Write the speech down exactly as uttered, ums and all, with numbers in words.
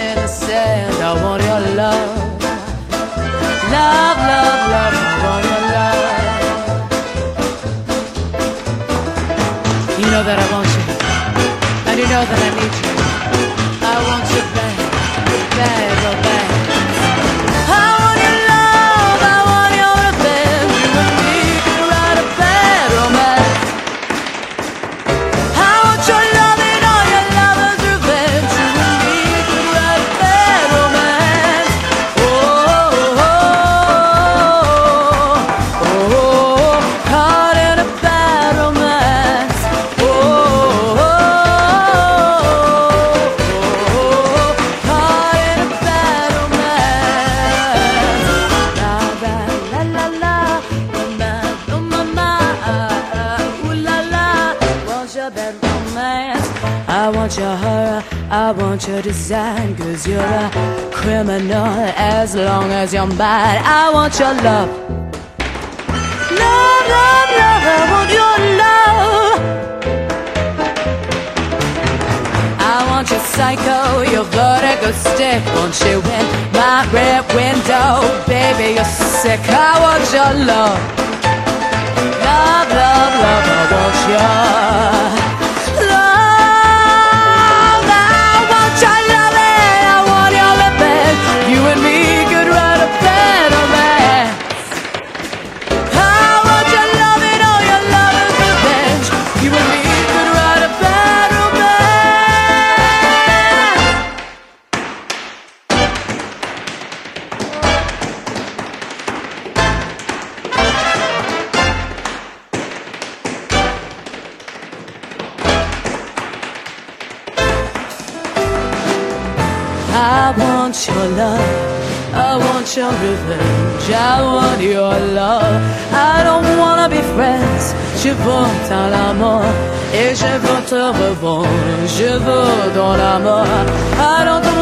in the sand. I want your love. Love, love, love, I want your love. You know that I want you, and you know that I need you. I want you bad, bad, oh bad. I want your love, I want your revenge. You and me can write a bad romance. I want your love and all your lover's revenge. You and me can write a bad romance. Oh, oh, oh, oh, oh, caught in a bad romance. Oh, oh, oh, caught in a bad romance. La la la la, oh my, oh my, ooh la la. Want your bad romance? I want your horror, I want your design. Cause you're a criminal as long as you're mine. I want your love. Love, love, love, I want your love. I want your psycho, your vertigo stick. Want you in my rear window. Baby, you're sick, I want your love. Love, love, love, I want your love. I want your love and I want your revenge. You and me could write a bad romance. I want your love and all your lover's revenge. You and me could write a bad romance. I want your love, I want your revenge, I want your love. I don't wanna be friends, je veux dans l'amour et je veux te revendre, je veux dans la mort. I don't